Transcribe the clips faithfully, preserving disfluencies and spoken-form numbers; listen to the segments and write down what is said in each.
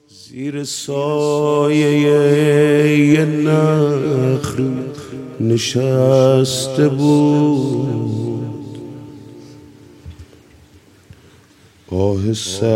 زیر سایه یه نخل نشسته بود، آه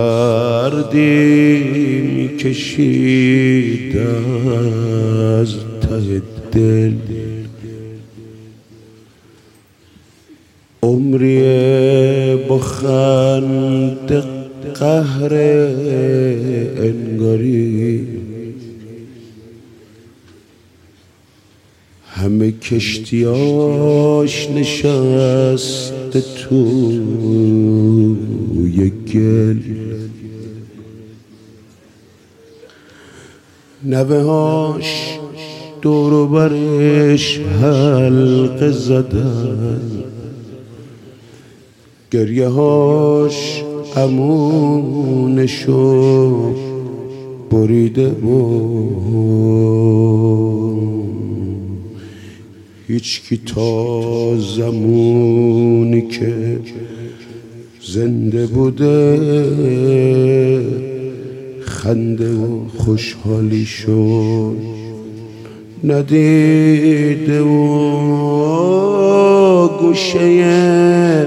سردی میکشید از ته دل. عمری با خنده قهر انگاری، همه کشتیاش نشسته توی گل. نوه هاش دور برش حلقه زدن، گریه هاش امونشو بریده بود. هیچ کی تا زمانی که زنده بوده خنده و خوشحالی شد ندیده و گوشه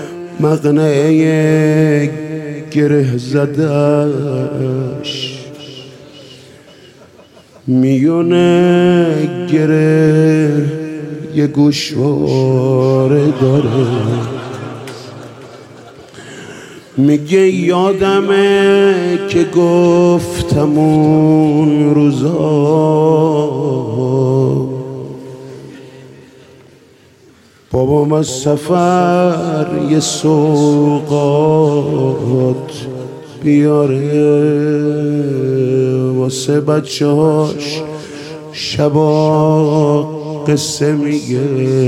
مقنعه گره زدش، میونه گره یه گوشواره داره. میگه یادمه که گفتم اون روزا بابام از سفر یه سوغات بیاره واسه بچه هاش شبا قصه میگه.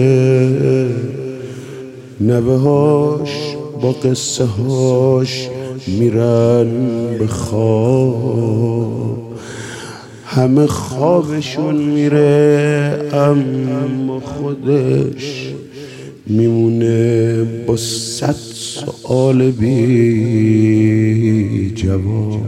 نوه هاش با قصه هاش میرن به خواب، همه خوابشون میره اما خودش میمونه با صد سؤال بی جواب.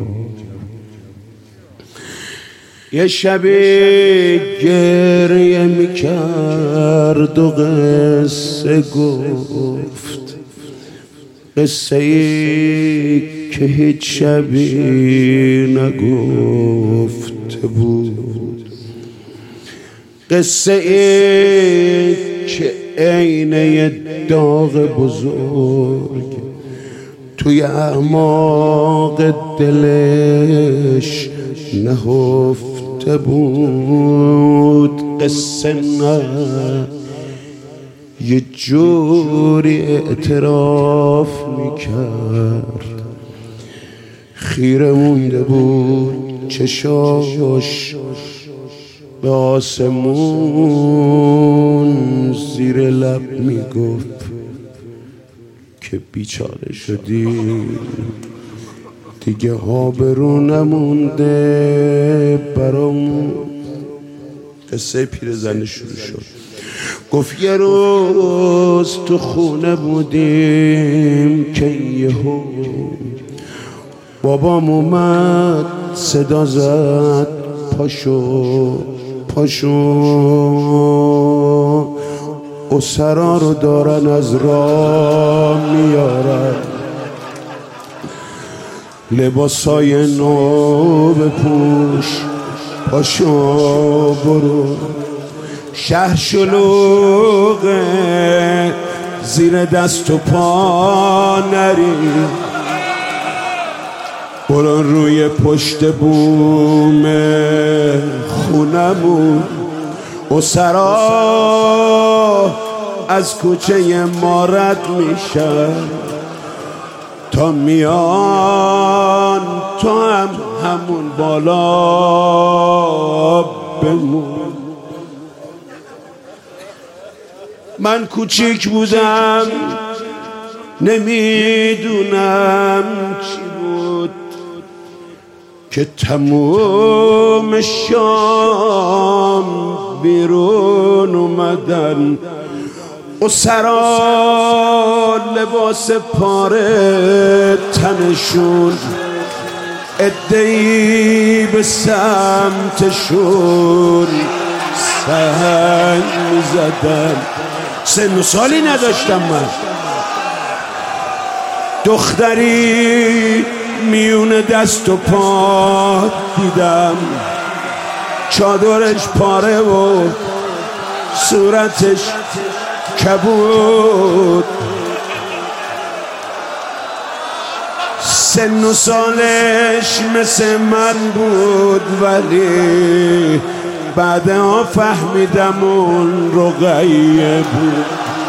یه شبی گریه میکرد و قصه گفت، قصه ای که هیچ شبی نگفته بود، قصه ای که عین یه داغ بزرگ توی اعماق دلش نهفته بود. قصه نه یه جوری اعتراف میکرد، خیره مونده بود چشاش به آسمون، زیر لب میگفت که بیچاره شدی دیگه آبرو نمونده برامون. قصه پیرزن شروع شد. گفت یه روز تو خونه بودیم که یهو بابام اومد صدا زد پاشو پاشو، اسرا رو دارن از راه میارن، لباسای نو بپوش، پاشو برو، شهر شلوغه زیر دست و پا نری، برو روی پشت بوم خونمون، اسرا از کوچه ما رد میشن تا میان تو هم همون بالا بمون. من کوچیک بودم نمیدونم چی بود که تموم شام بیرون اومدن اسرا لباس پاره تنشون، ادهی به سمتشون سنگ میزدن. سن و سالی نداشتم من، دختری میون دست و پا دیدم، چادرش پاره و صورتش کبود، سن و سالش مثل من بود، ولی بعدها فهمیدم اون رقیه بود.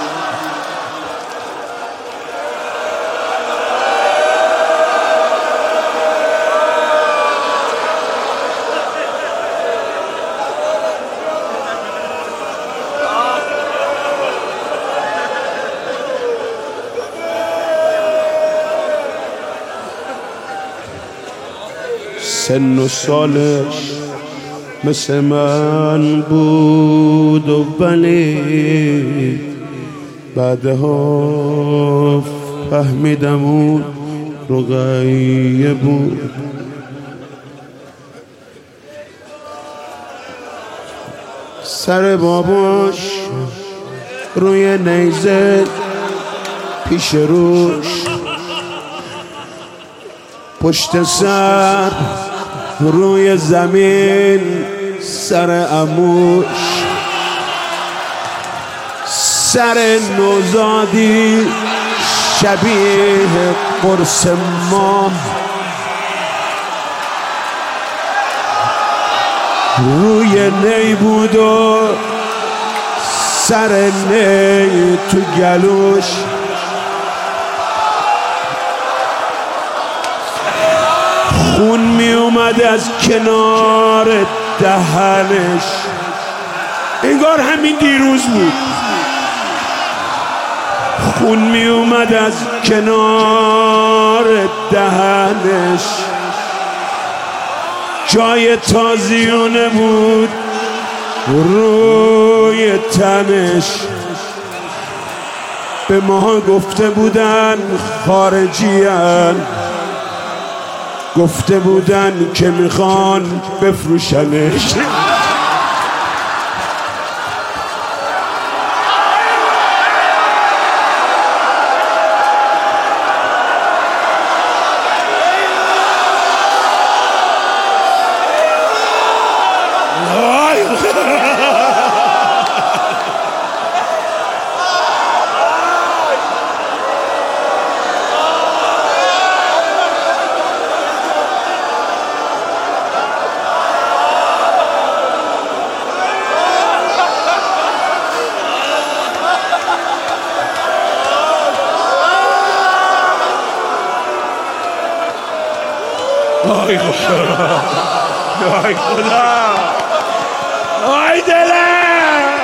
سن و سالش مثل من بود و ولی بعدها فهمیدم اون رقیه بود. سر باباش روی نیزه پیش روش، پشت سر روی زمین سر عموش، سر نوزادی شبیه قرص ماه، روی نی بود و سر نی تو گلوش، خون می اومد از کنار دهنش، انگار همین دیروز بود. خون می اومد از کنار دهنش، جای تازیونه بود روی تنش. به ما گفته بودن خارجیان، گفته بودن که میخوان بفروشنش. آی خدا، آی خدا، آی دلم.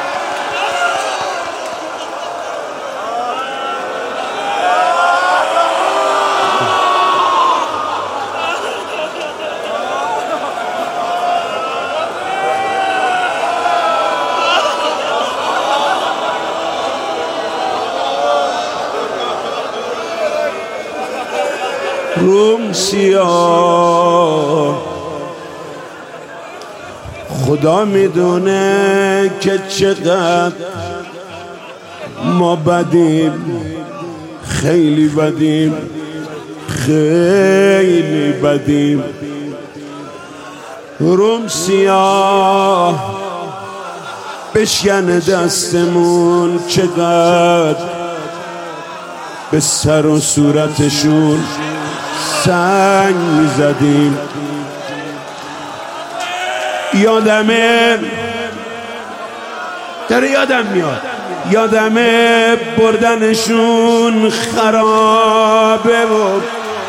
روم سیاه، خدا میدونه که چقدر ما بدیم، خیلی بدیم، خیلی بدیم. روم سیاه بشکن دستمون، چقدر به سر و صورتشون سنگ میزدیم. یادمه، داره یادم میاد، یادمه بردنشون خرابه و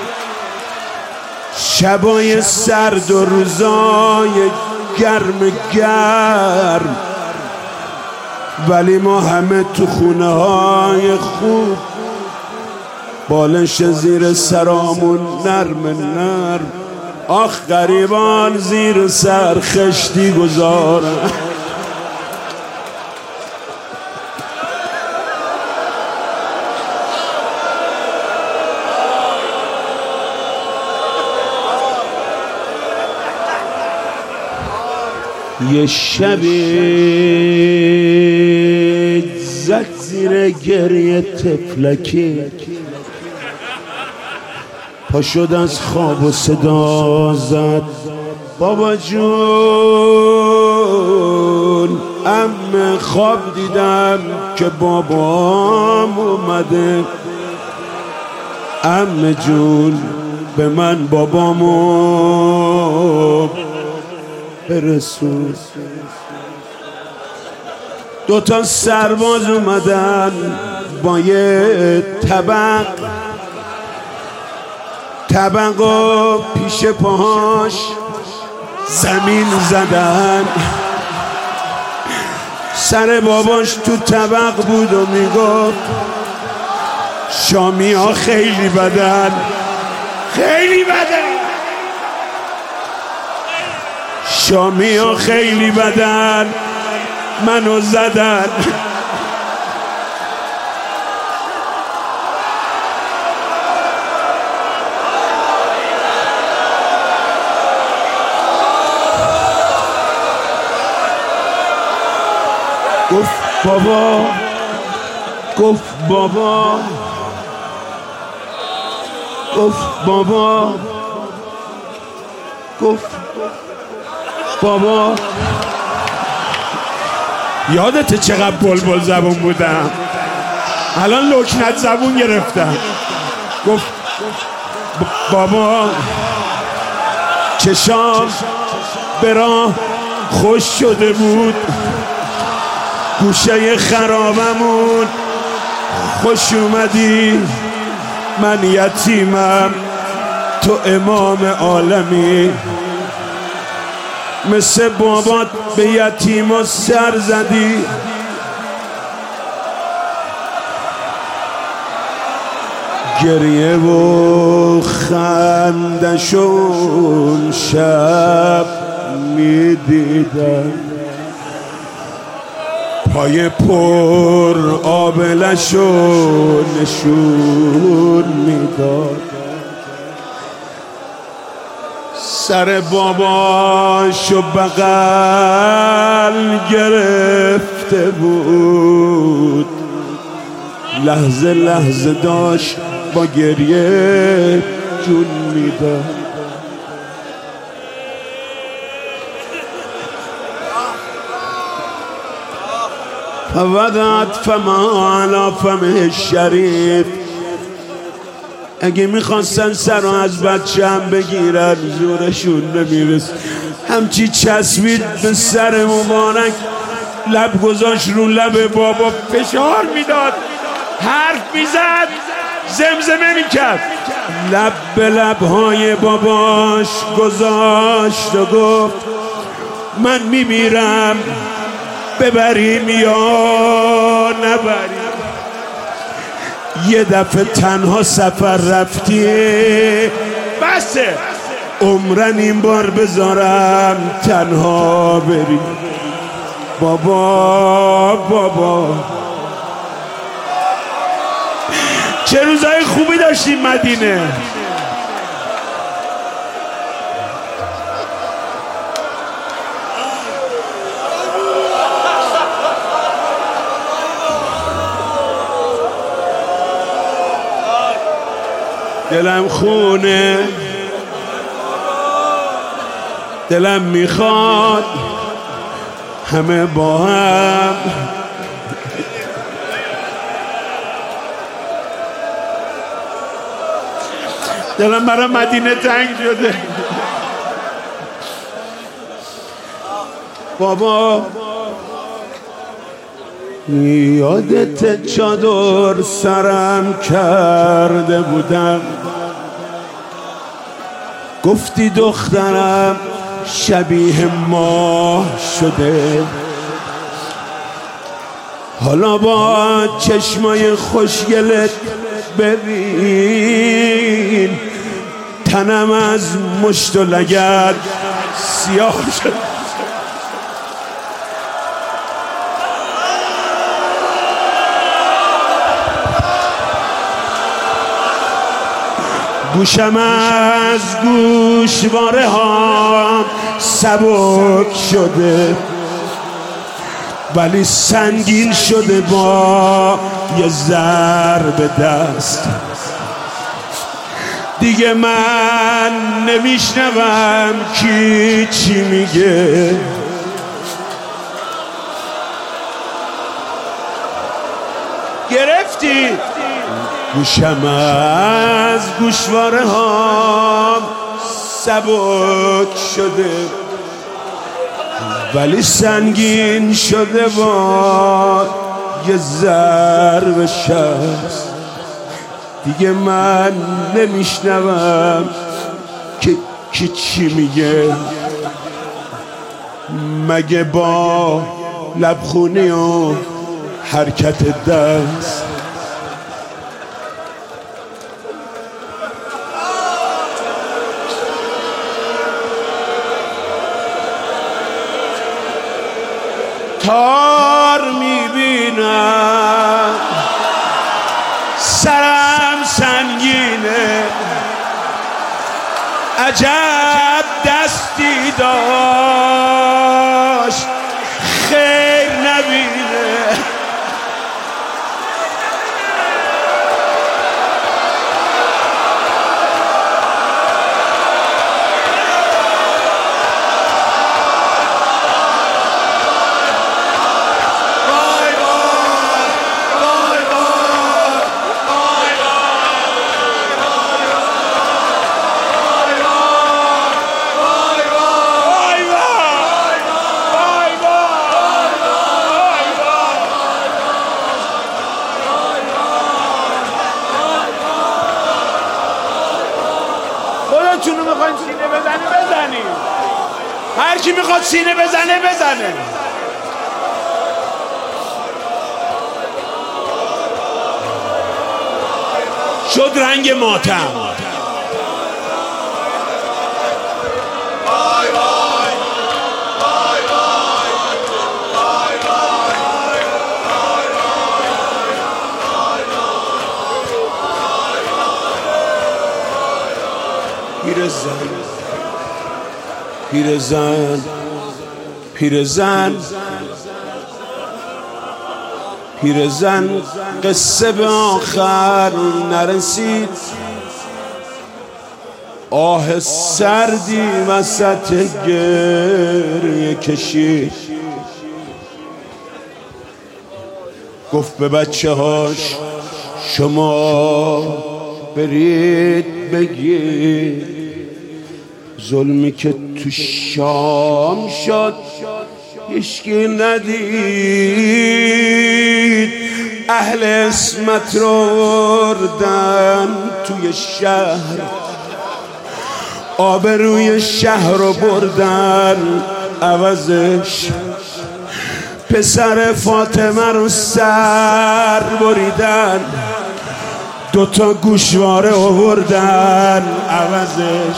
شبای سرد و روزای گرم گرم، ولی ما همه تو خونه های خوب، بالش زیر سرامون نرم نرم. آخ غریبان زیر سر خشتی گذارن. یه شبی زد زیر گریه تفلکی، پا شد از خواب و صدا زد بابا جون، عمه خواب دیدم که بابام اومده. عمه جون به من بابامو برسون. دوتا سرباز اومدن با یه طبق، طبق و پیش پاهاش زمین زدن. سر باباش تو طبق بود و میگفت شامی ها خیلی بدن، خیلی بدن، شامی ها خیلی بدن، منو زدن. گفت بابا، گفت بابا، گفت بابا، گفت بابا. یادته چقدر بلبل زبون بودم؟ الان لکنت زبون گرفتم. گفت بابا چشام به راه خوش شده بود، گوشه خرابمون خوش اومدی، من یتیمم تو امام عالمی. مثل بابات به یتیما سر زدی. گریه و خندشون شب میدیدم، پای پر آبلشو نشون میداد. سر باباشو بغل گرفته بود، لحظه لحظه داشت با گریه جون میداد. فودت فما علی فمه الشریف. اگه میخواستن سر از بچه هم بگیرن زورشون نمیرس. همچی چسبید به سر مبارک، لب گذاشت رو لب بابا، فشار میداد، حرف میزد، زمزمه میکرد. لب به لبهای باباش گذاشت و گفت من میمیرم، ببریم یا نبریم. یه دفعه تنها سفر رفتی، بسه عمرن این بار بذارم تنها بری. بابا بابا چه روزای خوبی داشتیم مدینه. دلم خونه، دلم میخواد همه با هم دلم برای مدینه تنگ شده. بابا یادت چادر سرم کرده بودم، گفتی دخترم شبیه ماه شده. حالا با چشمای خوشگلت ببین، تنم از مشت و لگد سیاه شد. گوشم از گوشواره ها سبک شده ولی سنگین شده با یه ضرب دست. دیگه من نمیشنوم کی چی میگه، گرفتی؟ گوشم از گوشواره ها سبک شده ولی سنگین شده با یه ضرب شست. دیگه من نمیشنوم که کی چی میگه، مگه با لبخونی و حرکت دست. تار میبینم سرم سنگینه، عجب دستی داشت خیر نبینه. خودتونو میخواین سینه بزنی بزنی، هر کی میخواد سینه بزنه بزنه. شد رنگ ماتم. پیرزن پیرزن پیرزن پیرزن قصه به آخر نرسید، آه سردی وسط گریه کشید. گفت به بچه هاش شما برید بگید ظلمی که تو شام شد هیچکی ندید. اهل اسمت رو بردن توی شهر، آبروی شهر رو بردن عوضش. پسر فاطمه رو سر بریدن، دوتا گوشواره آوردن عوضش.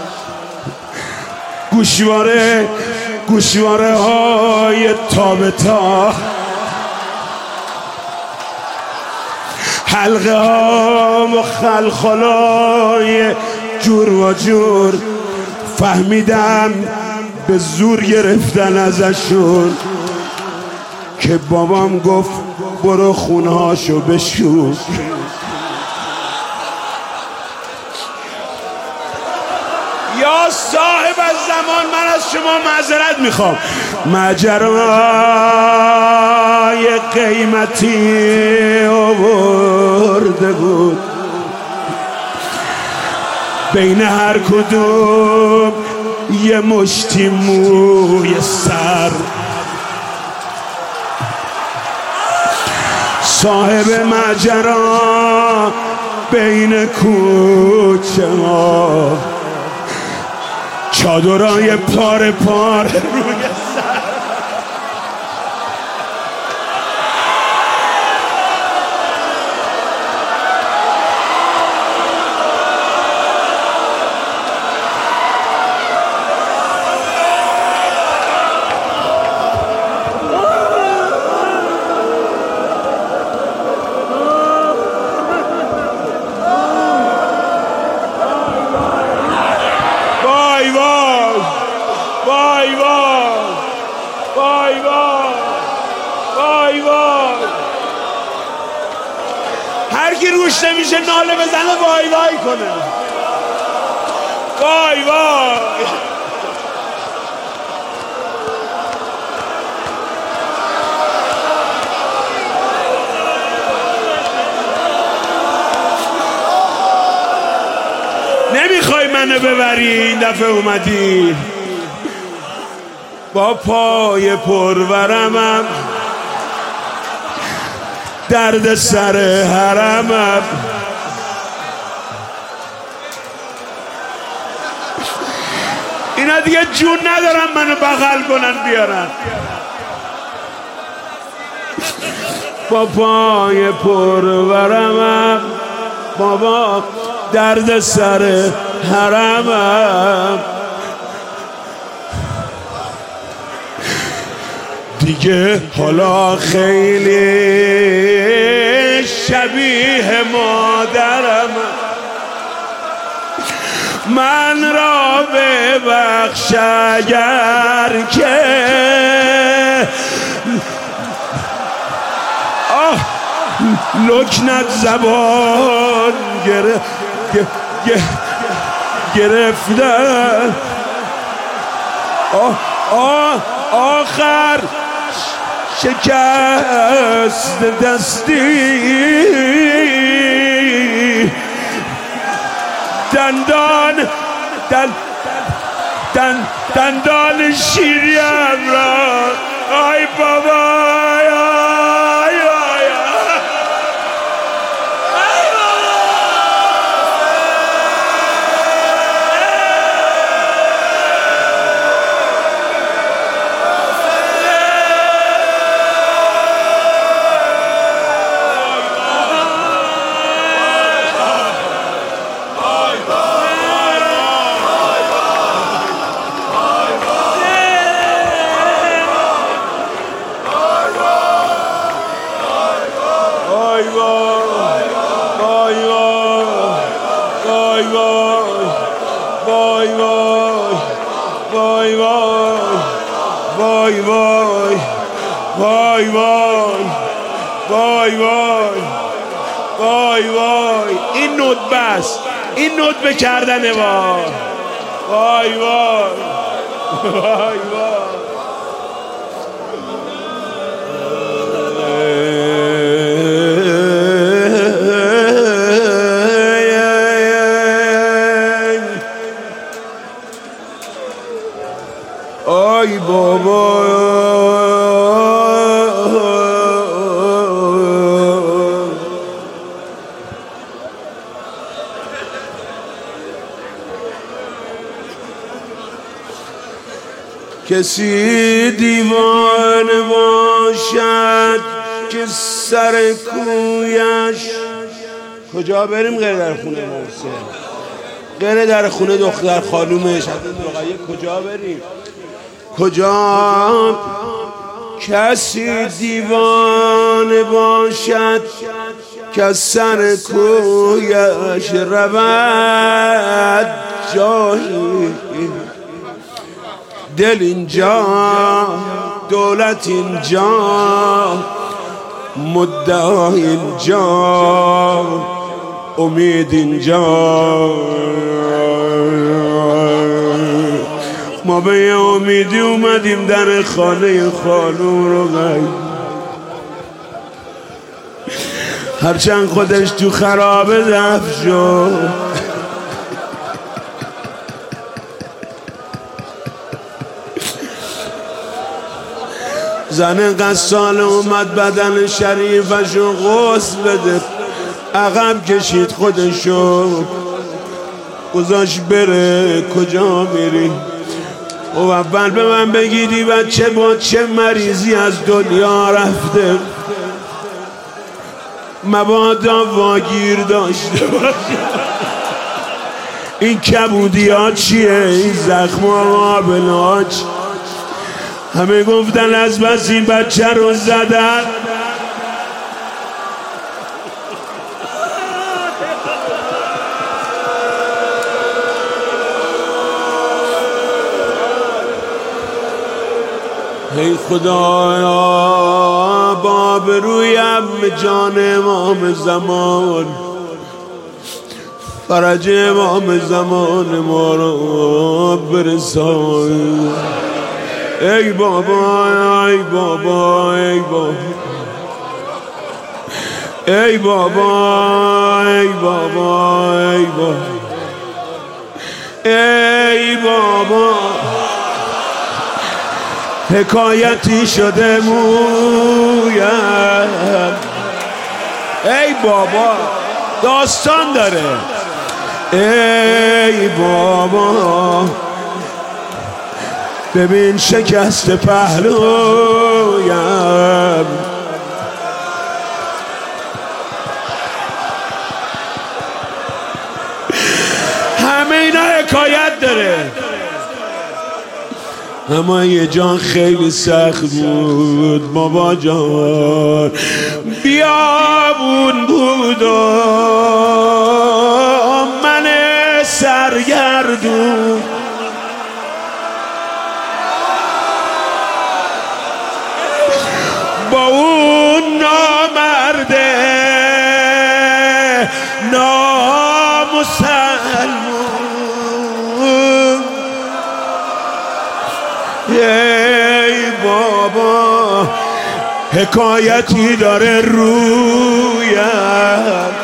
گوشواره گوشواره های تابتا، حلقه ها مخلخلای جور و جور. فهمیدم به زور گرفتن ازشون که بابام گفت برو خونهاشو بشور. یا صاحب الزمان من از شما معذرت میخوام. ماجرای قیمتی آورده بود، بین هر کدوم یه مشتی موی سر. صاحب ماجرا بین کوچه ها چادرای پاره پاره روی سر. وای وای وای وای وای هر کی روش نمیشه ناله بزنه وای وای کنه وای وای نمیخوای منو ببری این دفعه اومدی با پای پرورمم درد سر حرمم اینا دیگه جون ندارم منو بغل کنن بیارن با پای پرورمم بابا درد سر حرمم دیگه حالا خیلی شبیه مادرم من را ببخش اگر که آه لکنت زبان گره گرفتن آه آه آخر شکست دستی دندان دن دن دندان شیریم را آی بابا وای وای وای وای وای وای وای وای این ندبه است این ندبه کردنه وای وای وای وای وای آی بابا کسی دیوانه باشد که سر کویش کجا بریم غیر در خونه محسن غیر در خونه دختر خانومش کجا بریم کجا کسی دیوانه باشد که سر کویش رود جایی دل اینجا دولت اینجا مدعا اینجا امید اینجا ما به یه امیدی اومدیم در خانه خانوم رو غیب هرچند خودش تو خرابه دفن شد زن غسال اومد بدن شریفشو غسل بده عقب کشید خودشو گذاشت بره کجا میری و اول به من بگیدی بچه با چه مریضی از دنیا رفته مبادا واگیر داشته باشه این کبودی ها چیه این زخم ها بلاچ همه گفتن از بس این بچه رو زدن ای خدایا با آبرویم جان امام زمان، فرج امام زمان ما رو برسان. ای بابا ای بابا ای بابا ای بابا ای بابا ای بابا ای بابا حکایتی شده مویم. ای بابا داستان داره. ای بابا ببین شکست پهلویم، همه اینا حکایت داره. اما یه جان خیلی سخت بود بابا جان، بیابون بود و من سرگردون، با اون نامرده نامسلمون. ای بابا حکایتی داره رویم.